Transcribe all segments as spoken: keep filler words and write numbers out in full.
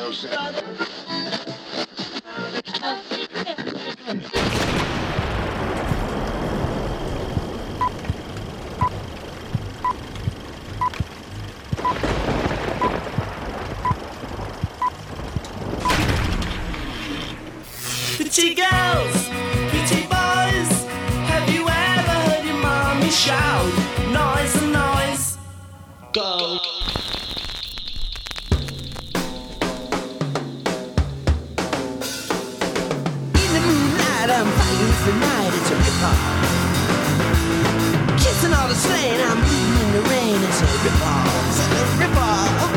Pretty girls, pretty boys, have you ever heard your mommy shout? Noise, noise, go. In the moonlight, I'm fighting for night, it's a rip-off. Kissing all the slain, I'm bleeding in the rain, it's a rip-off, it's a rip-off.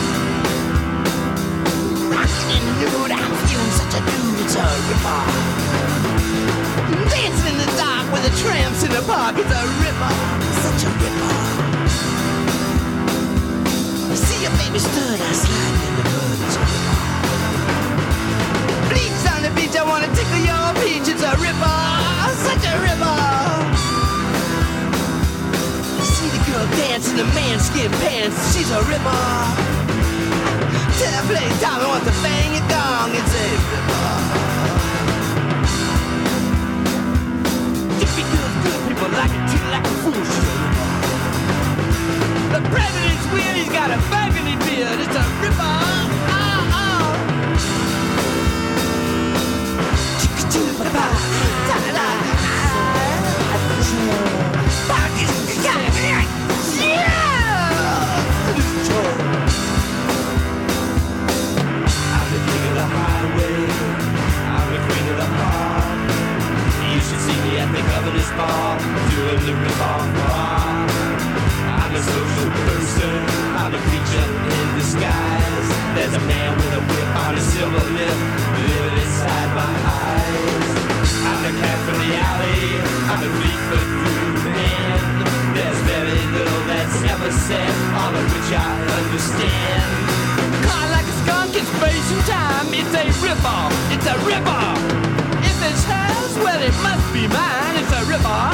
Rocking in the nude, I'm feeling such a dude, it's a rip-off. Dancing in the dark with the tramps in the park, it's a rip-off, such a rip-off. See your baby stood, I slide in the hood, it's a rip-off. Bleach on the beach, I wanna tickle your peach, it's a rip-off, such a rip-off. See the girl dance in the man-skin pants, she's a rip-off. Till I play Tommy wants to bang it dong, it's a rip-off. Jiffy girls, good people like it, treat like a fool, she's a rip-off. The president's weird, he's got a burgundy beard, it's a rip-off. Oh, oh. Chicka-choo-ba-ba, da-da-da. I'm the king of the highway, I'm the queen of the heart. You should see me at the governor's ball, doing the rip-off bar. I'm a social person, I'm a creature in disguise. There's a man with a whip on a silver lip, living inside my eyes. I'm the cat from the alley, I'm a three-foot rude man. There's very little that's ever said, all of which I understand. Caught like a skunk in space and time, it's a rip-off, it's a rip-off. If it's hers, well it must be mine, it's a rip-off.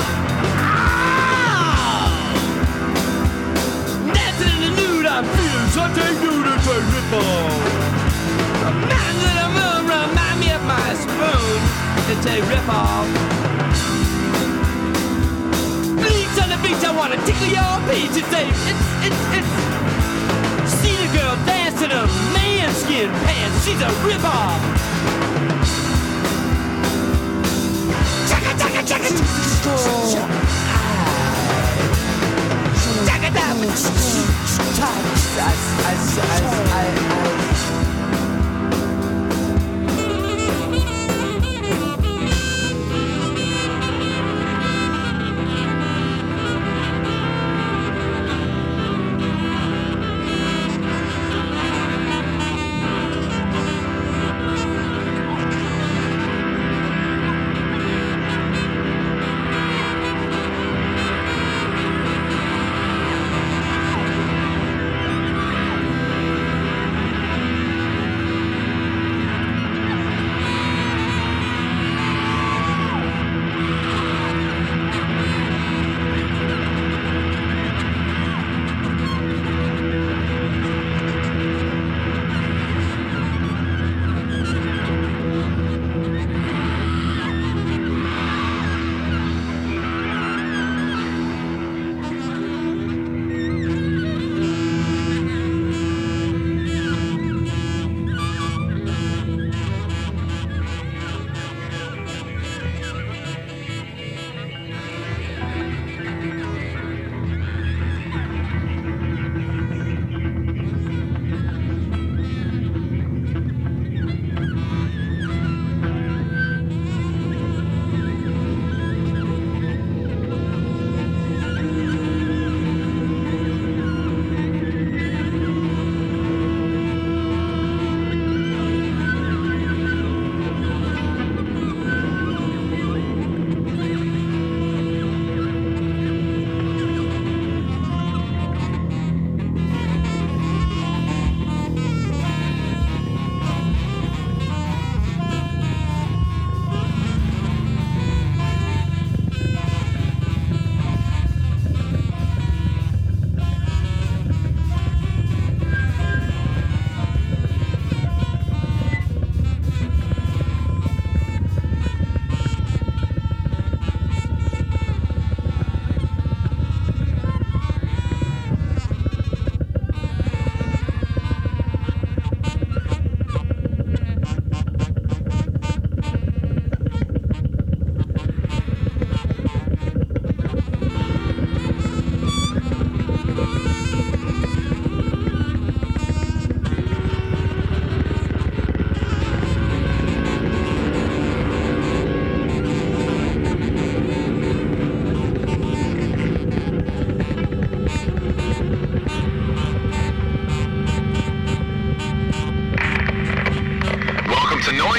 Oh! Dancing in the nude, I'm feeling such a dude, it's a rip-off. Man to the moon, remind me of my spoon, it's a rip-off. Bleach on the beach, I wanna tickle your peach, it's a, it's, it's, it's. See the girl dance in a man-skin pants, she's a rip-off. Chaka chaka chaka chaka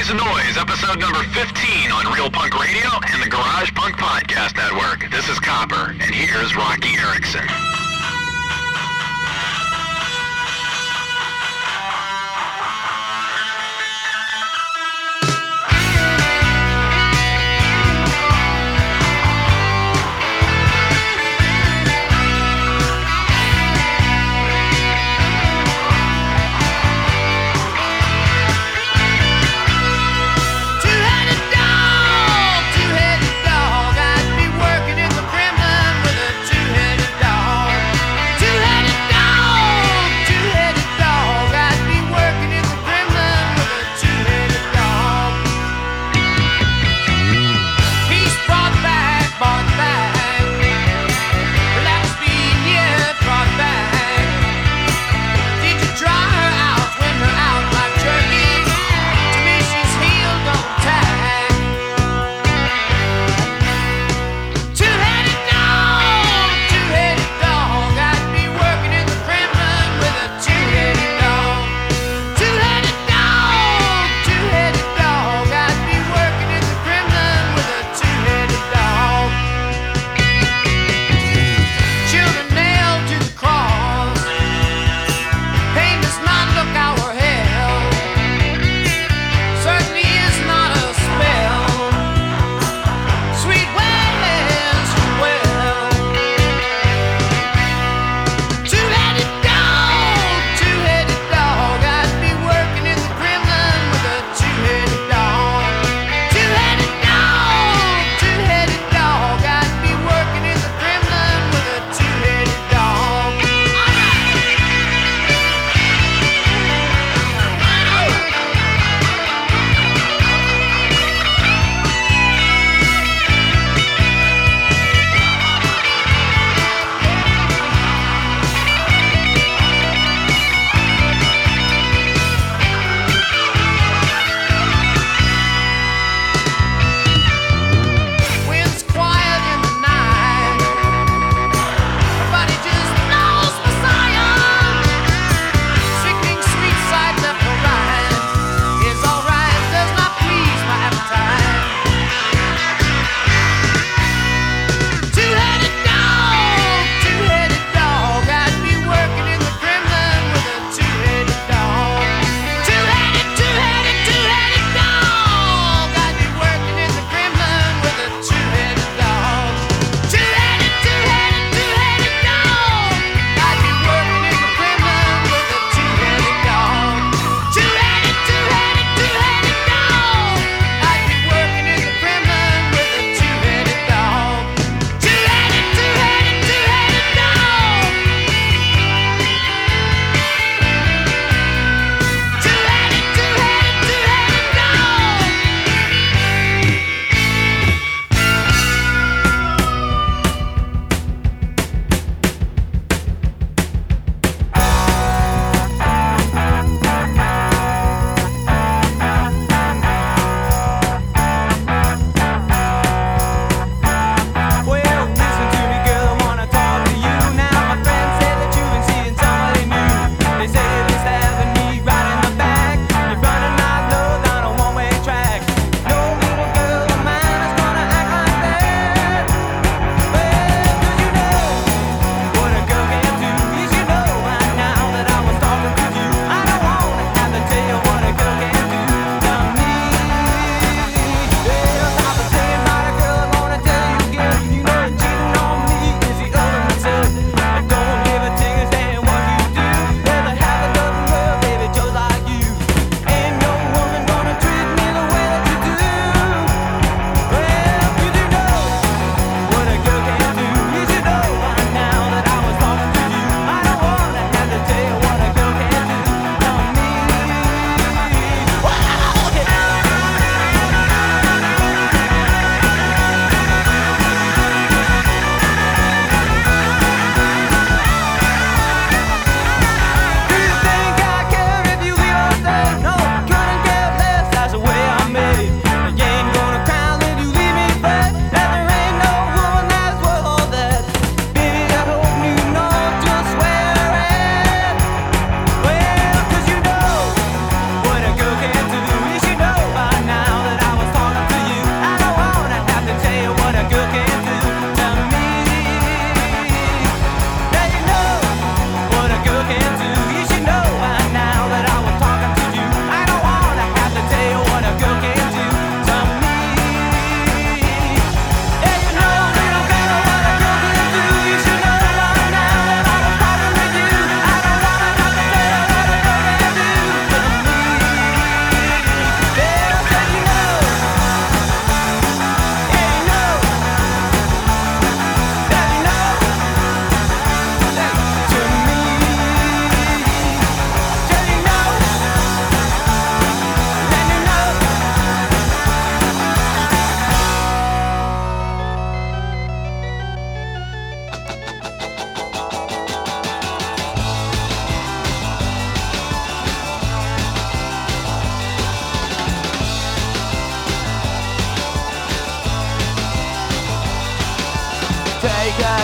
Noise and Noise, episode number fifteen on Real Punk Radio and the Garage Punk Podcast Network. This is Copper, and here's Rocky Erickson. Two-headed dog, I'd be working in the Kremlin with a two-headed dog.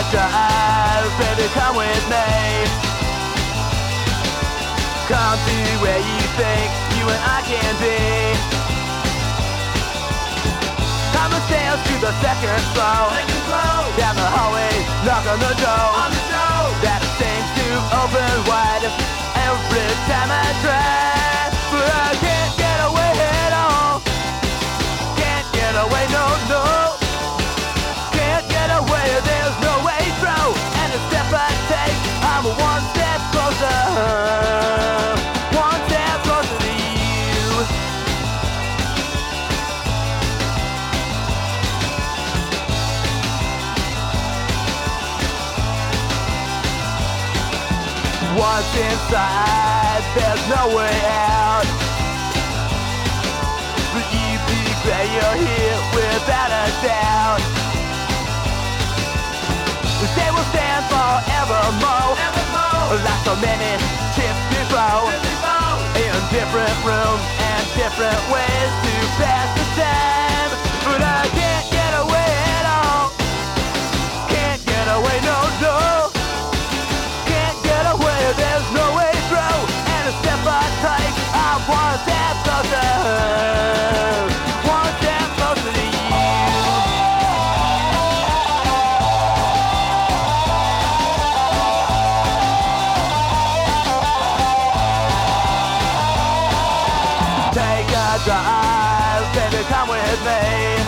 a drive, baby, come with me. Come to where you think you and I can be. Come upstairs to the second floor. Down the hallway, knock on the door. That seems to open wide every time I try. But I can't get away at all. Can't get away, no, no. Can't get away, there's no way through. And the step I take, I'm one step closer. One step closer to you. Once inside, there's no way out. But you declare you're here without a doubt. They will stand forevermore, like so many ships before, in different rooms and different ways to pass the time. But I can't get away at all. Can't get away, no, no. Can't get away, there's no way through. And a step I take, I'm one step closer. One step closer to you. Take a drive, baby, come with me.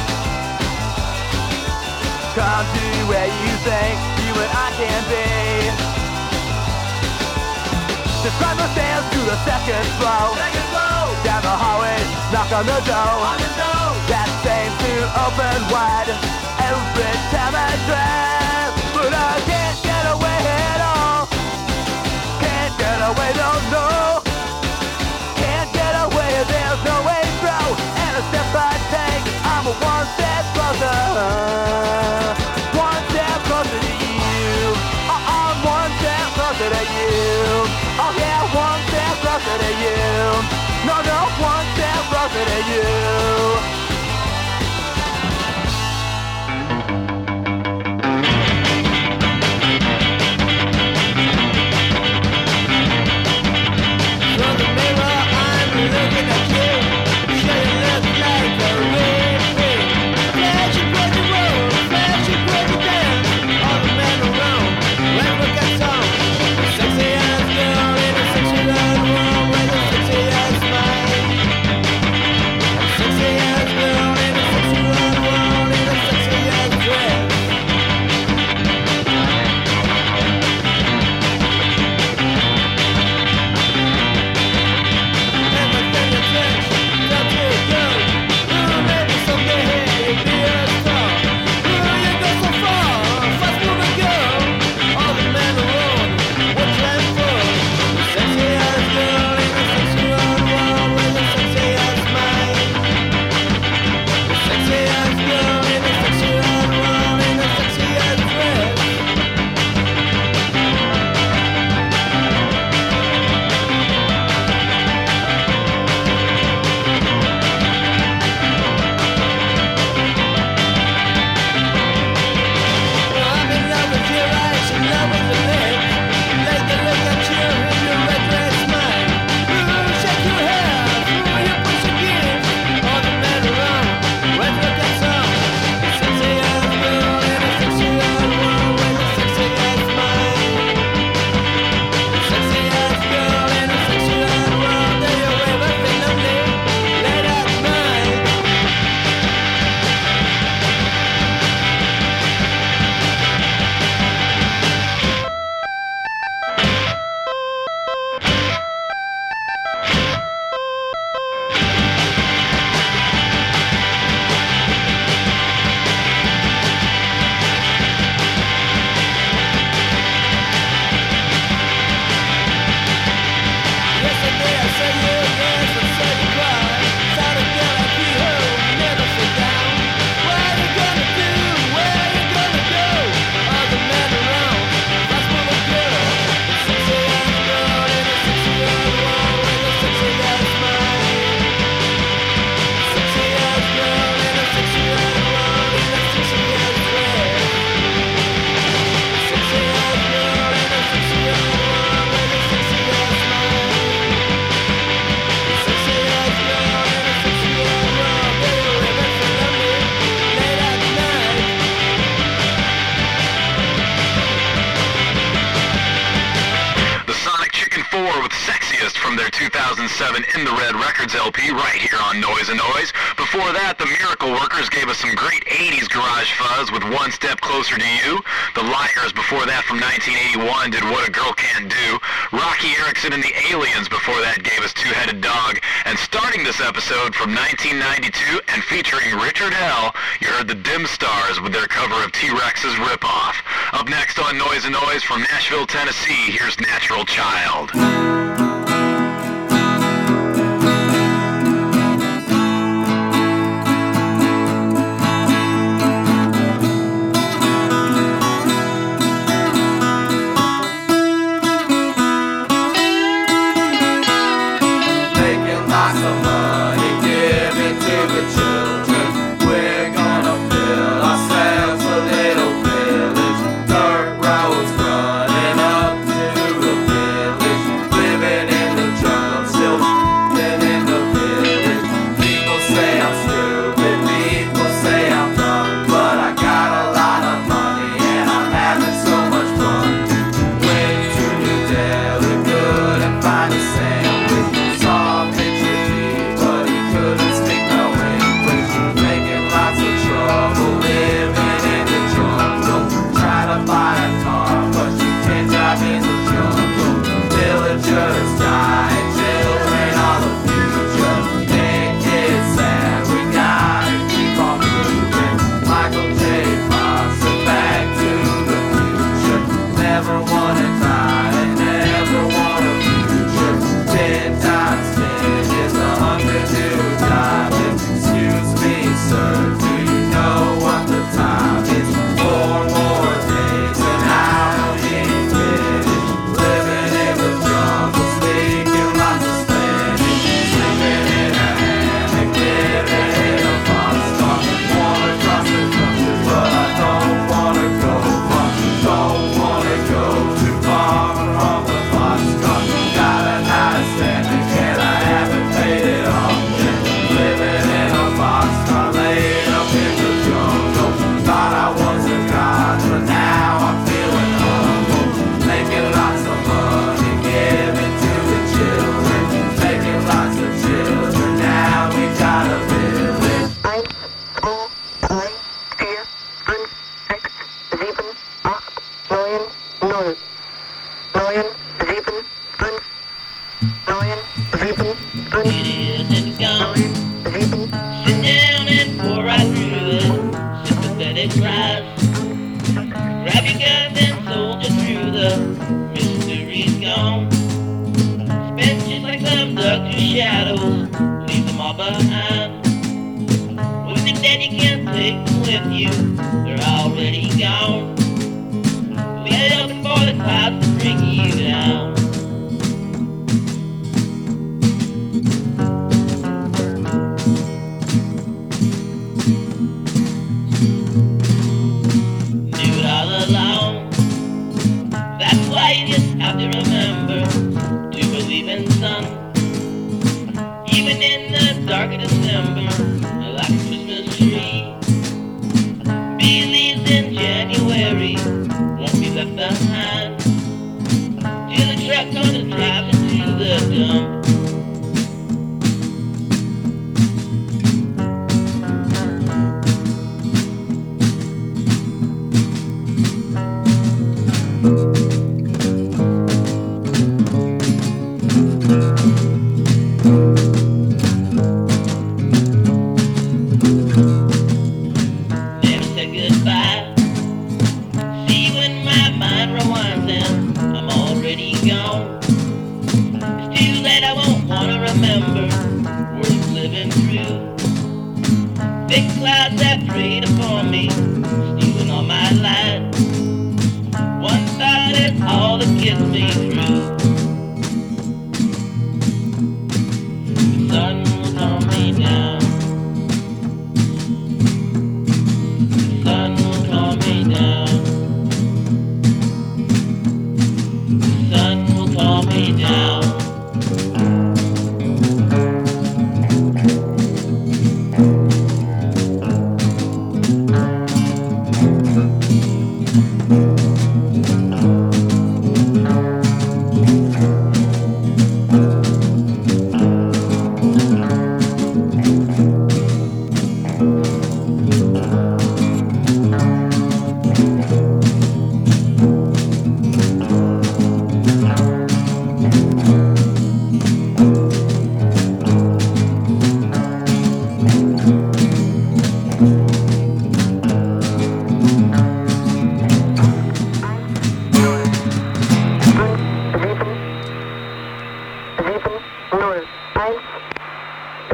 Come to where you think you and I can be. Just climb the stairs to the second floor. Down the hallway, knock on the door. That seems to open wide every time I try. But I can't get away at all. Can't get away, no, no. Can't get away, there's no way through. And a step I take, I'm one step closer. One step closer to you. Oh, I'm one step closer to you. Oh yeah, one step closer to you. No, no, one step closer to you. Sexy ass girl in a sexy world with a Focused from their two thousand seven In the Red Records L P right here on Noise and Noise. Before that, the Miracle Workers gave us some great eighties garage fuzz with One Step Closer to You. The Liars before that from nineteen eighty-one did What a Girl Can't Do. Rocky Erickson and the Aliens before that gave us Two-Headed Dog. And starting this episode from nineteen ninety-two and featuring Richard Hell, you heard the Dim Stars with their cover of T-Rex's Ripoff. Up next on Noise and Noise from Nashville, Tennessee, here's Natural Child.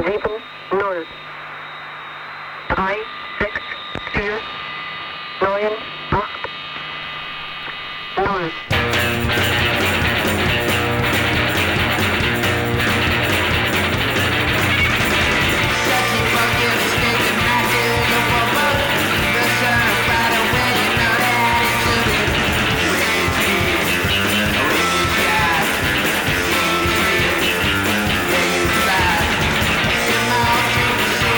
sieben, null. drei, sechs, vier, neun, acht, null. Come on,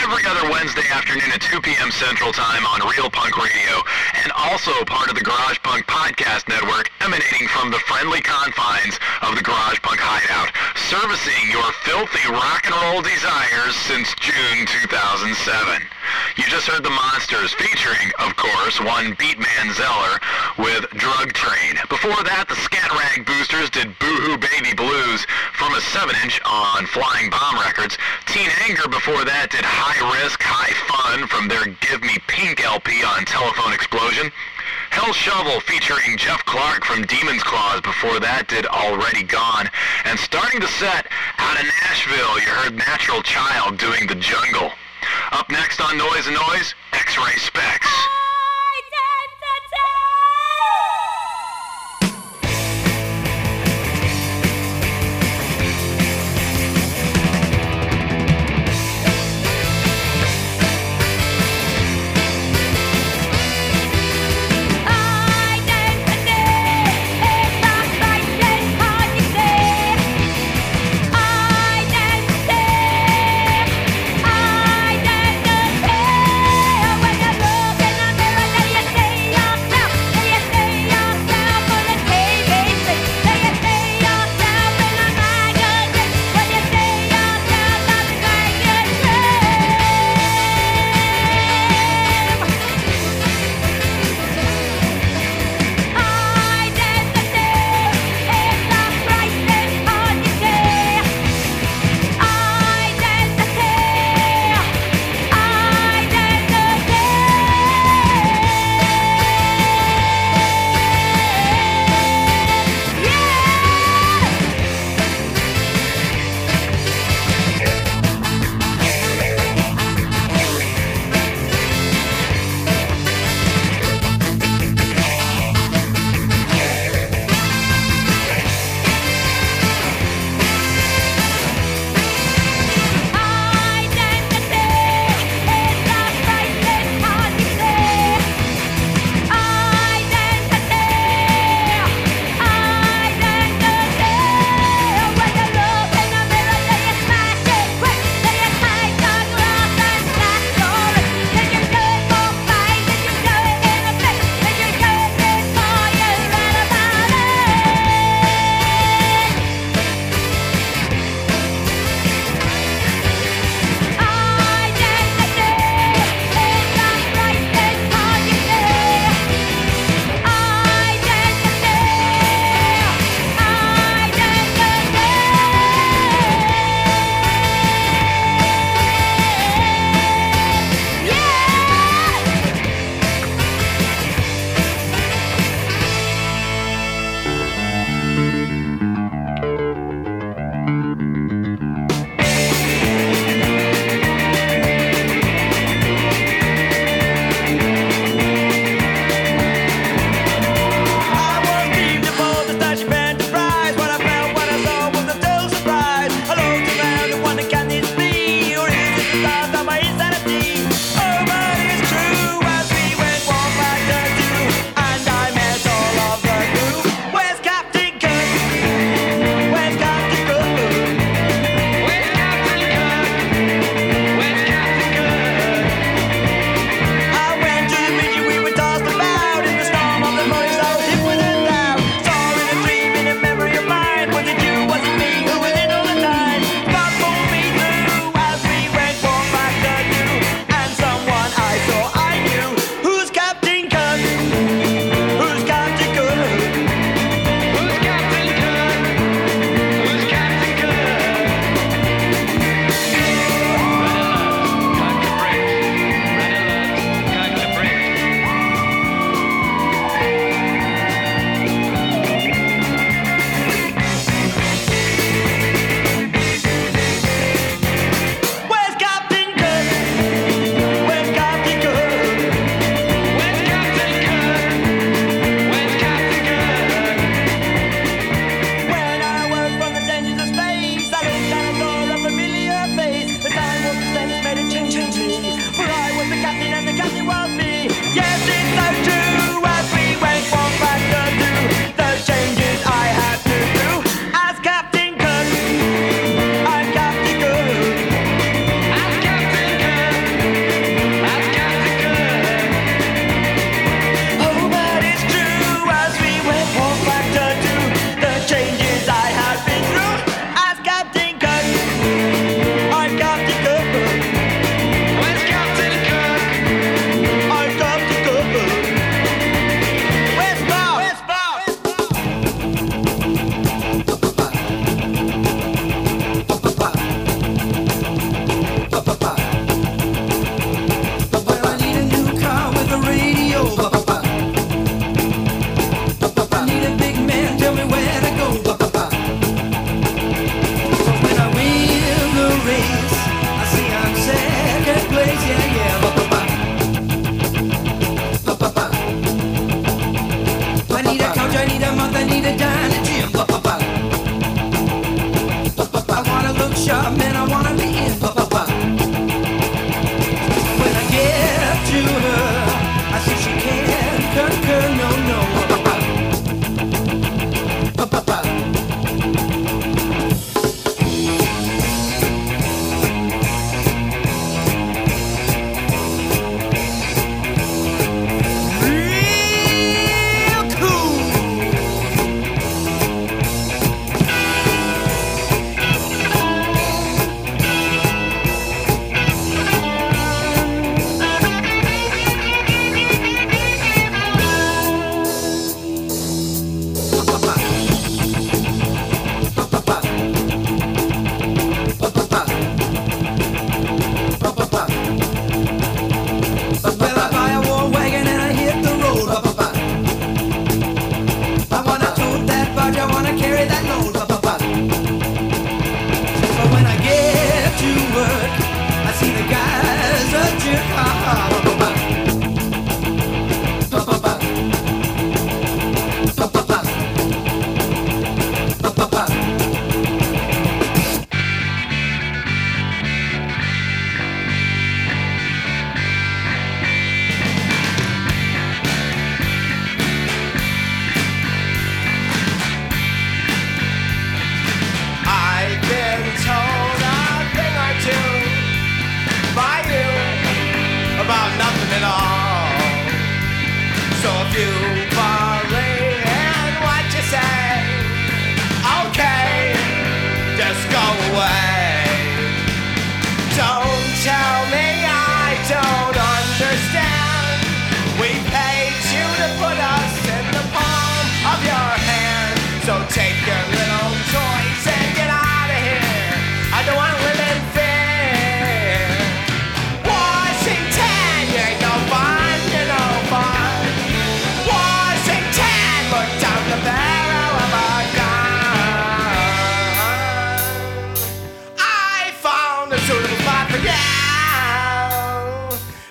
every other Wednesday afternoon at two p.m. Central Time on Real Punk Radio, and also part of the Garage Punk Podcast Network, emanating from the friendly confines of the Garage Punk Hideout, servicing your filthy rock and roll desires since June two thousand seven. You just heard the Monsters, featuring, of course, one Beatman Zeller with Drug Train. Before that, the Scat Rag Boosters did Boo-Hoo Baby Blues from a seven inch on Flying Bomb Records. Teen Anger before that did High Risk, High Fun from their Give Me Pink L P on Telephone Explosion. Hell Shovel featuring Jeff Clark from Demon's Claws before that did Already Gone. And starting the set out of Nashville, you heard Natural Child doing The Jungle. Up next on Noise and Noise, X-Ray Specs. When you're looking at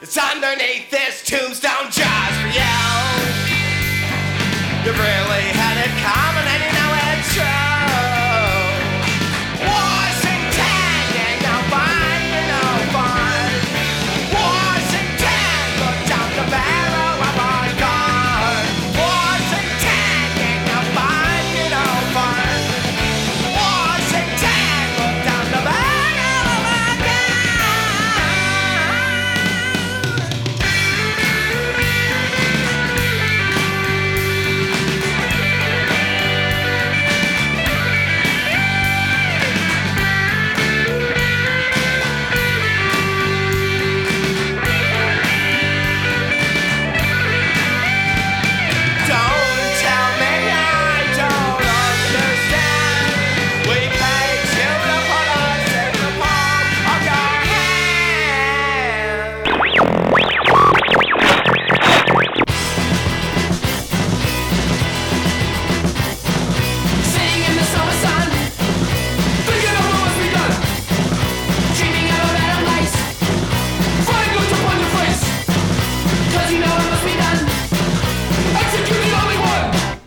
It's underneath this tombstone just for you. You really had it coming and you know it's true. Washington, ain't no fun, you know fun. Washington, look down the barrel of our gun. Washington, ain't no fun, you know fun. Washington, look down the barrel of our gun. Don't tell me I don't understand. We paid you to put us in the palm of your hand. Sitting in the summer sun, thinking of what must be done. Dreaming of a better place. Flying looks upon your face, 'cause you know it must be done. Execute the only one.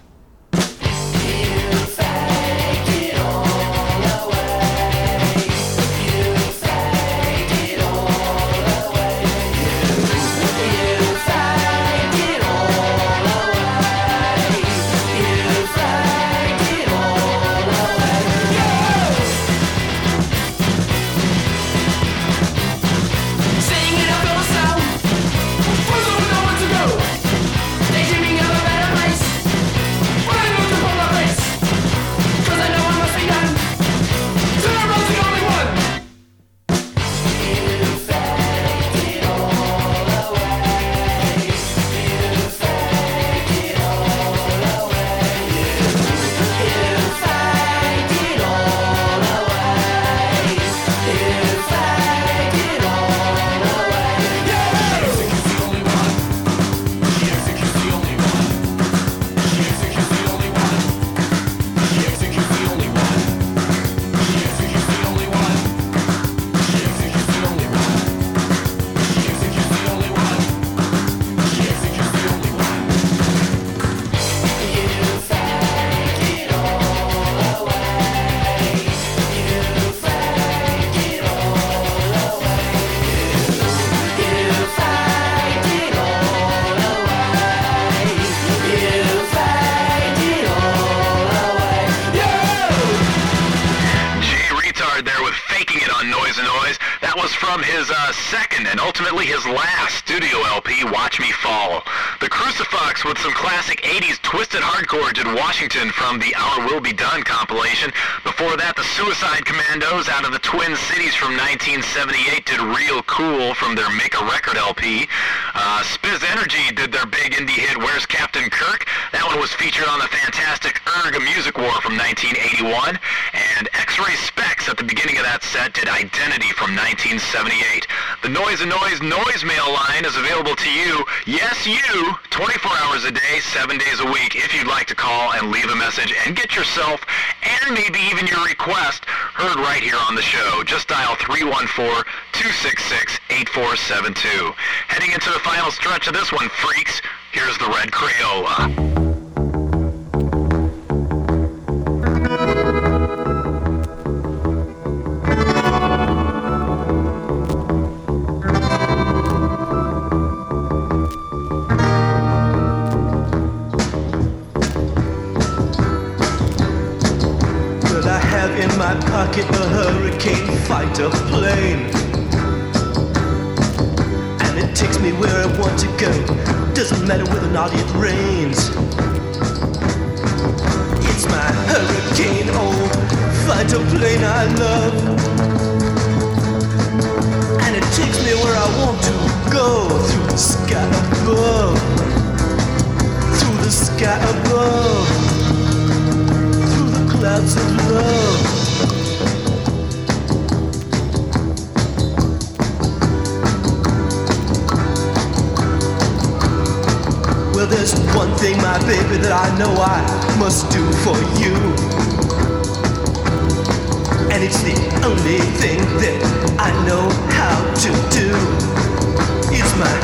You fake it all away. You fake it all away. You, you fake it all away. You fake it all away. Yeah. Sitting in a field of snow, puzzled with nowhere to go. Daydreaming of a better place. When I look upon my face, 'cause I know I must be done. Tomorrow's the only one. You fake it all away. You fake it all away. You, you fake it all away. You fake it all away. Yeah. Music is the only one. Music is the only one. Music is the only one. Music is the only one. Music is the only one. Music is the only one. Music is the only one. Music is the only one. You fake it all away. You fake it all away. You, you fake it all away. You fake it all away. Yeah! Jay Retard there with Faking It on Noise and Noise. That was from his uh, second and ultimately his last studio L P, Watch Me Fall. The Crucifix with some classic eighties twisted hardcore did Washington from the Our Will Be Done compilation. Before that, the Suicide Commandos out of the Twin Cities from nineteen seventy-eight did Real Cool from their Make a Record L P. Uh, Spiz Energy did their big indie hit Where's Captain Kirk? That one was featured on the fantastic Erg Music War from nineteen eighty-one. And X-Ray Specs at the beginning of that set did Identity from nineteen seventy-eight. The Noise and Noise Noise Mail line is available to you, yes you, twenty-four hours a day, seven days a week, if you'd like to call and leave a message and get yourself and maybe even your request heard right here on the show. Just dial three one four, two six six, eight four seven two. Heading into the final stretch of this one, freaks, here's the Red Crayola. Well, I have in my pocket a hurricane fighter plane, and it takes me where I want to go. Doesn't matter whether or not it rains. It's my hurricane, old fighter plane I love, and it takes me where I want to go. Through the sky above, through the sky above, through the clouds of love. Well, there's one thing, my baby, that I know I must do for you, and it's the only thing that I know how to do. It's my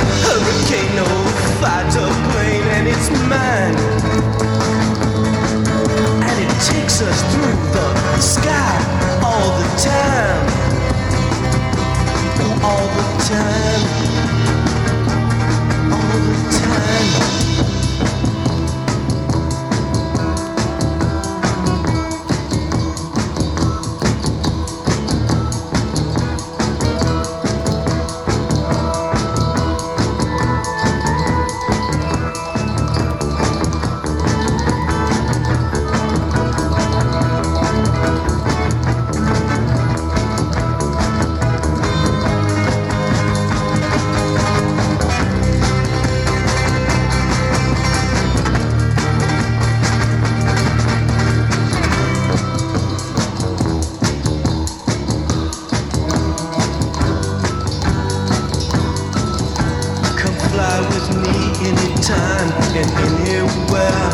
me anytime and anywhere.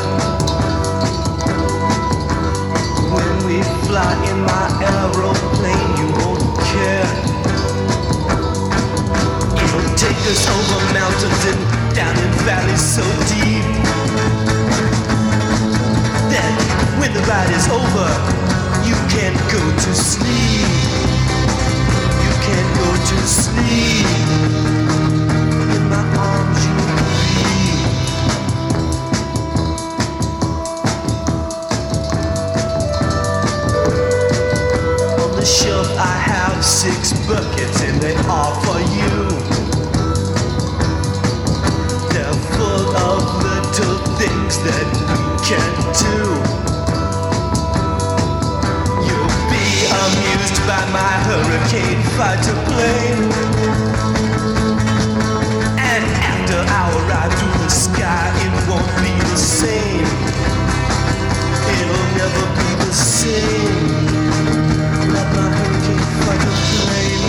When we fly in my aeroplane, you won't care. It'll take us over mountains and down in valleys so deep that when the ride is over, you can't go to sleep. You can't go to sleep. In my arms you'll be. On the shelf I have six buckets and they are for you. They're full of little things that we can do. You'll be amused by my hurricane fighter plane. And after our ride through the sky, it won't be the same. It'll never be the same. Not my hurricane fighter plane.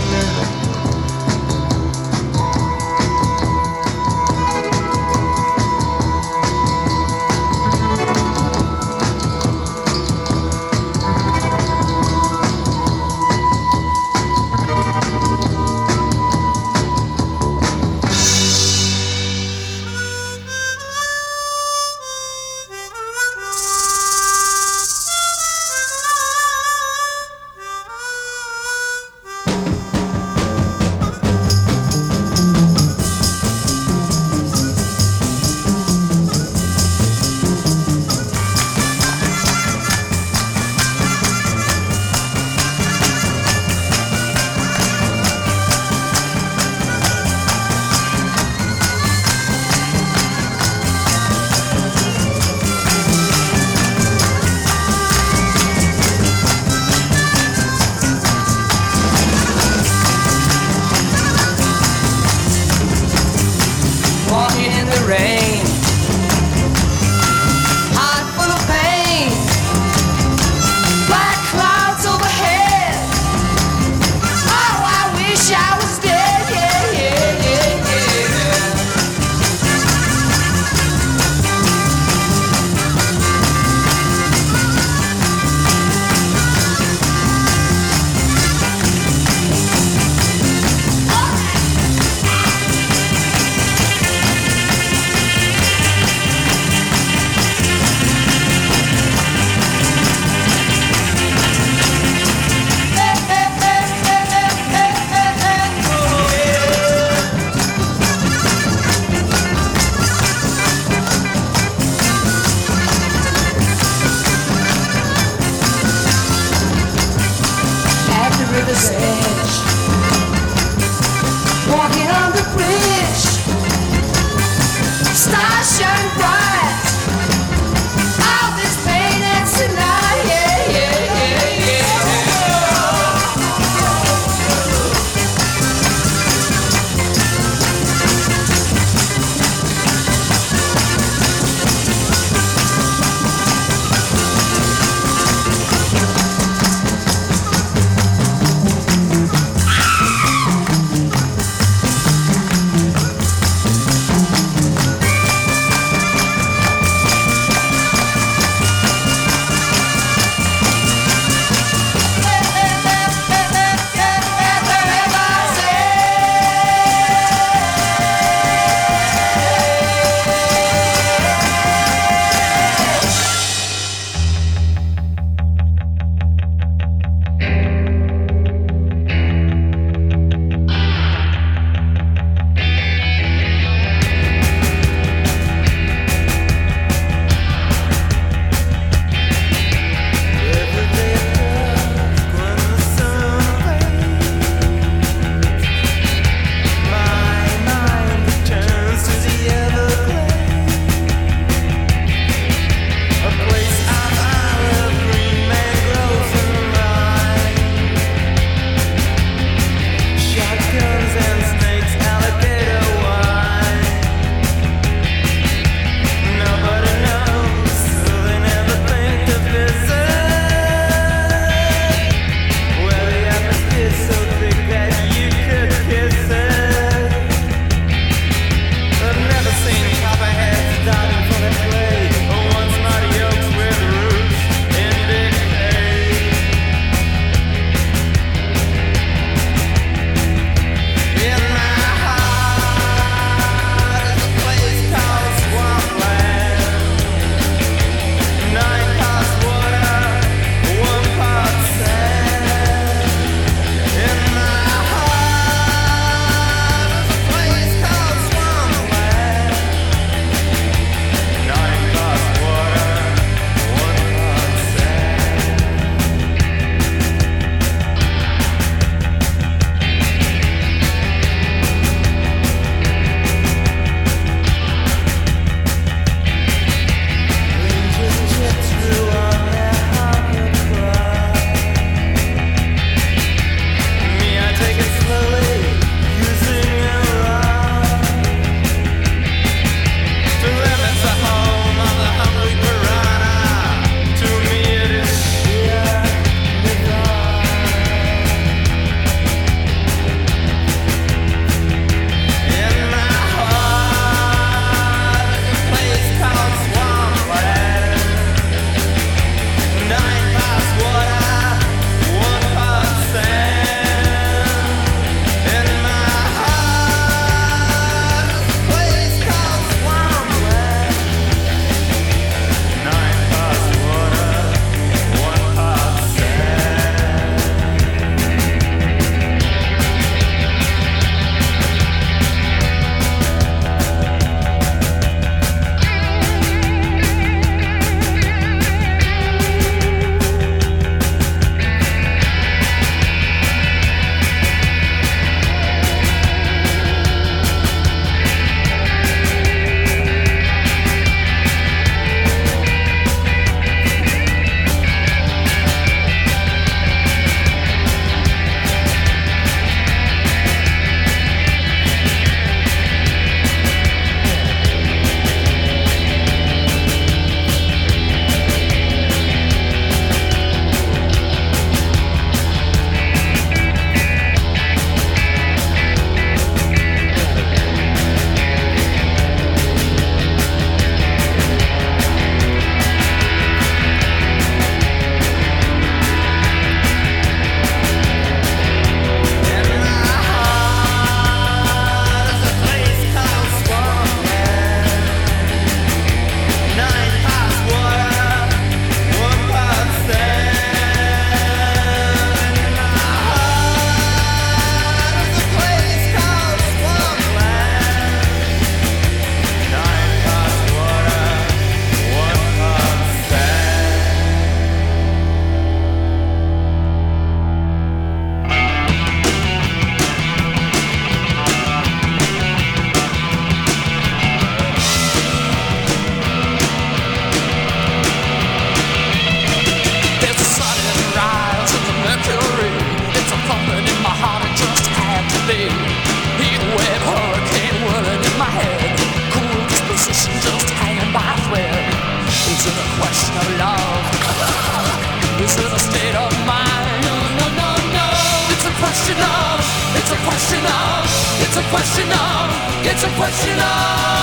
It's a question of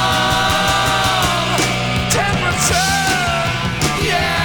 temperature. Yeah.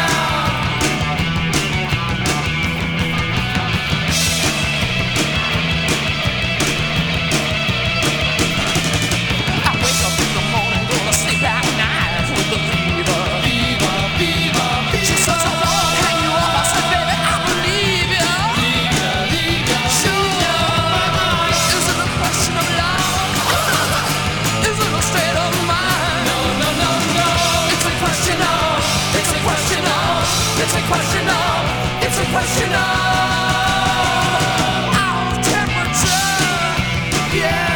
I wake up in the morning, go to sleep at night with the fever. Fever, fever, fever. She says I won't hang you up. I said, baby, I believe you. Sure. Is it a question of love? Is it a state of mind? No, no, no, no. It's a question of. It's a question of. It's a question of. It's a question of our temperature. Yeah.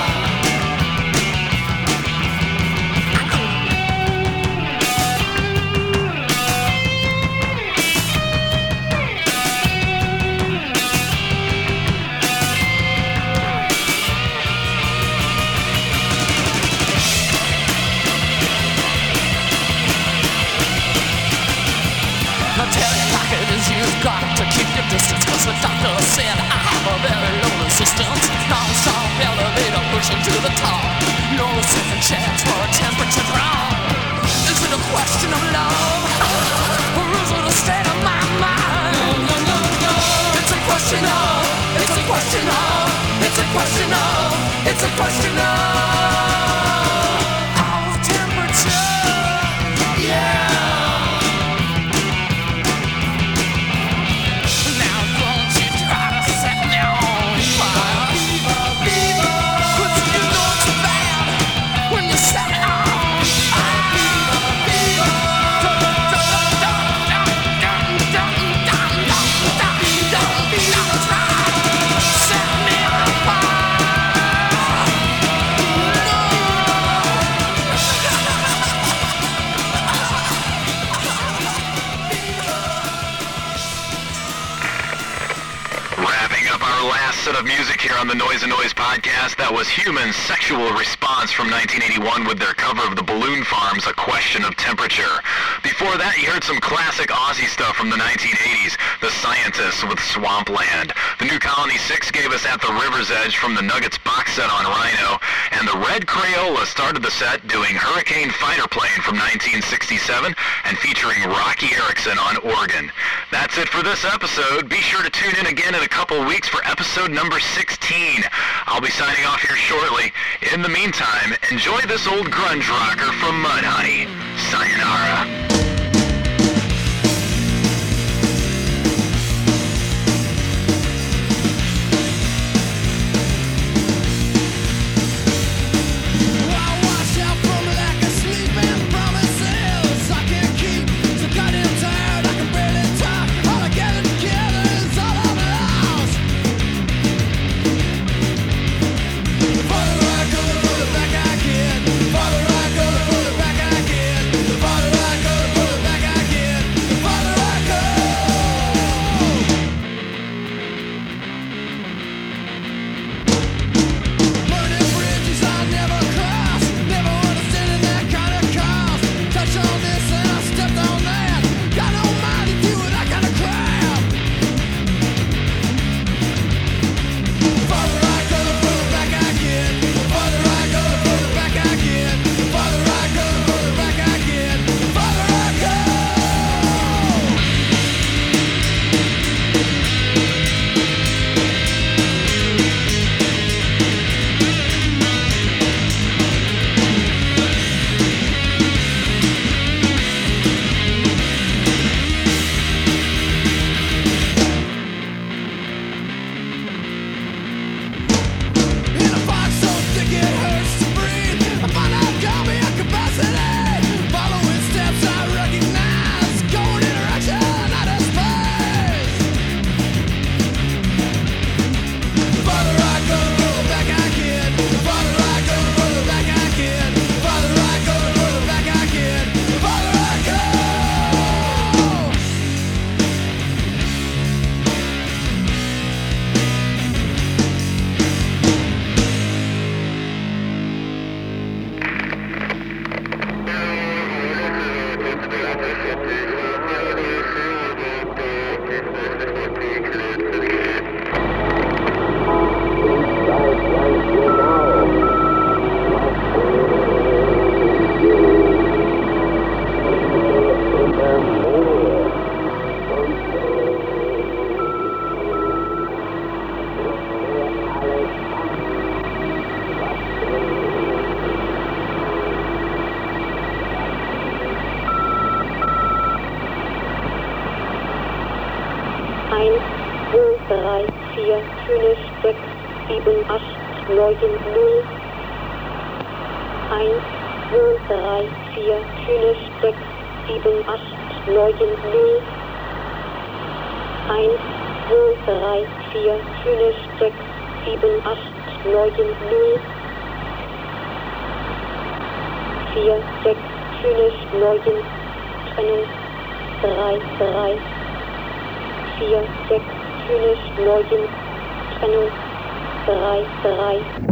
Now tell you like it is, you've got to keep your distance, cause the doctor said I have a very low resistance. Non-stop elevator pushing to the top. No second chance for a temperature drop. Is it a question of love? Or is it a state of my mind? No, no, no, no. It's a question of. It's a question of. It's a question of. It's a question of our temperature. Yeah. Now don't you try to set me on fire. Cause you know it's bad when you set me on Wrapping up our last set of music here on the Noise and Noise podcast, that was Human Sexual Response from nineteen eighty-one with their cover of the Balloon Farms, A Question of Temperature. Before that, you heard some classic Aussie stuff from the nineteen eighties, The Scientists with Swampland. The New Colony Six gave us At the River's Edge from the Nuggets box set on Rhino, and the Red Crayola started the set doing Hurricane Fighter Plane from nineteen sixty-seven and featuring Rocky Erickson on organ. That's it for this episode. Be sure to tune in again in a couple weeks for episode number sixteen. I'll be signing off here shortly. In the meantime, enjoy this old grunge rocker from Mudhoney. Sayonara. Father, I go to put it back again. Father, I go to drei, vier, fünf, sechs, sieben, acht, neun, null. eins, zwei, drei, vier, fünf, sechs, sieben, acht, neun, null. eins, zwei, drei, vier, fünf, sechs, sieben, acht, neun, null. vier, sechs, fünf, neun, Trennung. drei, drei, vier, sechs, fünf, neun, Trennung. drei, drei.